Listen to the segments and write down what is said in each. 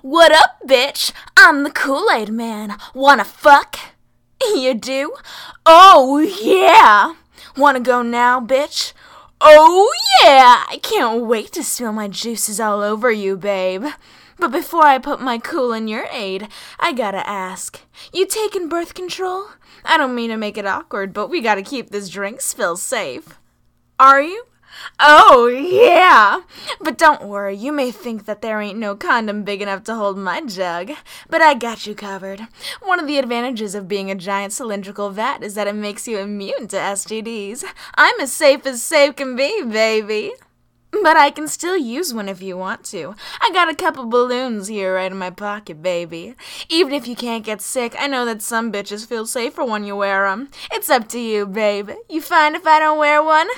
What up, bitch? I'm the Kool-Aid Man. Wanna fuck? You do? Oh, yeah. Wanna go now, bitch? Oh, yeah. I can't wait to spill my juices all over you, babe. But before I put my cool in your aid, I gotta ask, you taking birth control? I don't mean to make it awkward, but we gotta keep this drink spill safe. Are you? Oh, yeah. But don't worry, you may think that there ain't no condom big enough to hold my jug, but I got you covered. One of the advantages of being a giant cylindrical vat is that it makes you immune to STDs. I'm as safe can be, baby. But I can still use one if you want to. I got a couple balloons here right in my pocket, baby. Even if you can't get sick, I know that some bitches feel safer when you wear 'em. It's up to you, babe. You fine if I don't wear one?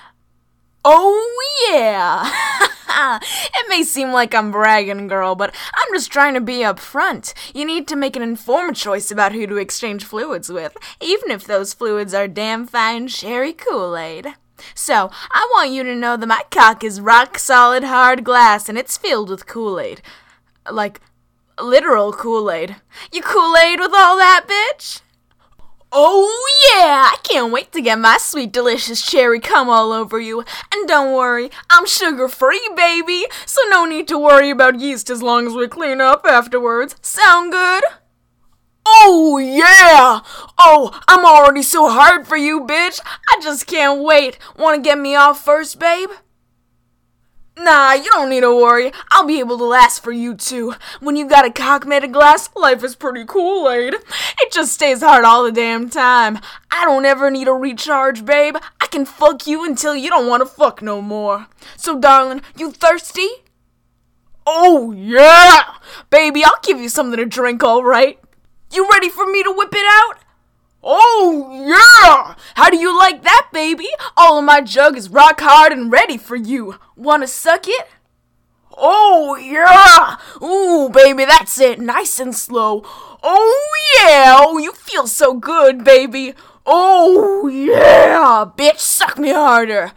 Oh, yeah. It may seem like I'm bragging, girl, but I'm just trying to be upfront. You need to make an informed choice about who to exchange fluids with, even if those fluids are damn fine cherry Kool-Aid. So, I want you to know that my cock is rock solid hard glass and it's filled with Kool-Aid. Like, literal Kool-Aid. You Kool-Aid with all that, bitch? Oh, yeah! I can't wait to get my sweet, delicious cherry cum all over you. And don't worry, I'm sugar-free, baby, so no need to worry about yeast as long as we clean up afterwards. Sound good? Oh, yeah! Oh, I'm already so hard for you, bitch. I just can't wait. Want to get me off first, babe? Nah, you don't need to worry. I'll be able to last for you, too. When you got a cock made of glass, life is pretty Kool-Aid. It just stays hard all the damn time. I don't ever need a recharge, babe. I can fuck you until you don't want to fuck no more. So, darling, you thirsty? Oh, yeah! Baby, I'll give you something to drink, all right? You ready for me to whip it out? Oh, yeah! How do you like that, baby? All of my jug is rock hard and ready for you. Wanna suck it? Oh, yeah! Ooh, baby, that's it. Nice and slow. Oh, yeah! Oh, you feel so good, baby. Oh, yeah! Bitch, suck me harder.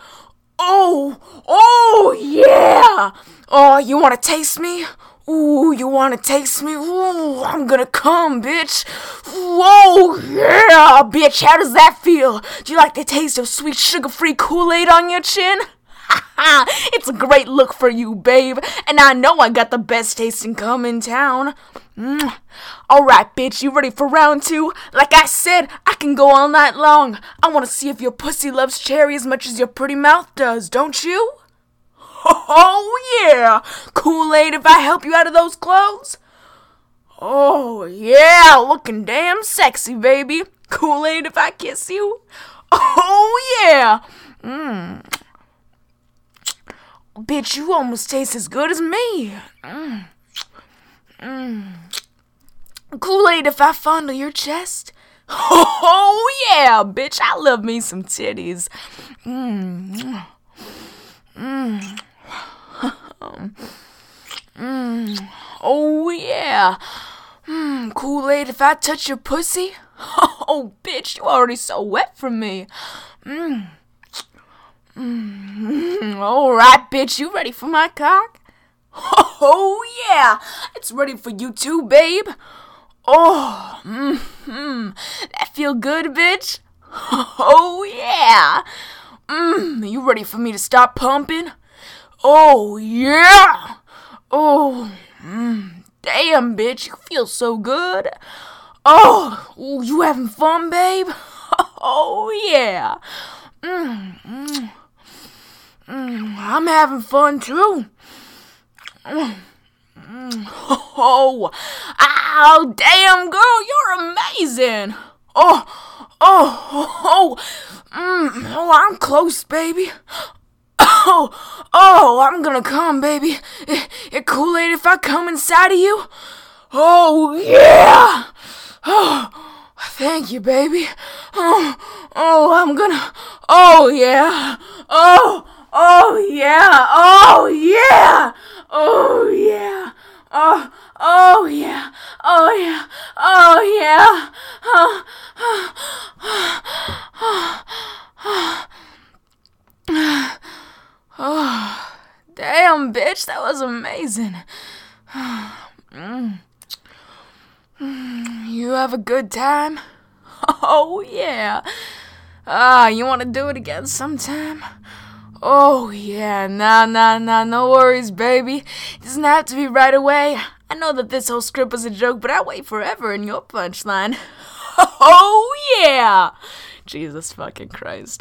Oh, yeah! Oh, you wanna taste me? Ooh, you wanna taste me? Ooh, I'm gonna come, bitch. Whoa, yeah, bitch, how does that feel? Do you like the taste of sweet sugar-free Kool-Aid on your chin? Ha! It's a great look for you, babe, and I know I got the best tasting cum in town. Alright, bitch, you ready for round 2? Like I said, I can go all night long. I wanna see if your pussy loves cherry as much as your pretty mouth does, don't you? Oh, yeah! Kool-Aid if I help you out of those clothes? Oh, yeah! Looking damn sexy, baby. Kool-Aid if I kiss you? Oh, yeah! Bitch, you almost taste as good as me. Kool-Aid if I fondle your chest? Oh, yeah, bitch, I love me some titties. Oh, yeah. Kool-Aid if I touch your pussy? Oh, bitch, you already so wet for me. Alright, bitch, you ready for my cock? Oh, yeah. It's ready for you too, babe. Oh, that feel good, bitch? Oh, yeah. You ready for me to stop pumping? Oh, yeah! Oh, damn, bitch, you feel so good. Oh, you having fun, babe? Oh, yeah. I'm having fun, too. Oh, ow, damn, girl, you're amazing. Oh, I'm close, baby. Oh, I'm gonna come, baby. It Kool-Aid if I come inside of you? Oh, yeah! Oh, thank you, baby. I'm gonna... Oh, yeah! Oh, yeah! Oh, yeah! Oh, yeah! Oh, yeah! Oh, yeah! Oh, yeah! Oh, damn, bitch, that was amazing. You have a good time? Oh, yeah. You want to do it again sometime? Oh, yeah, nah, no worries, baby. It doesn't have to be right away. I know that this whole script was a joke, but I'll wait forever in your punchline. Oh, yeah! Jesus fucking Christ.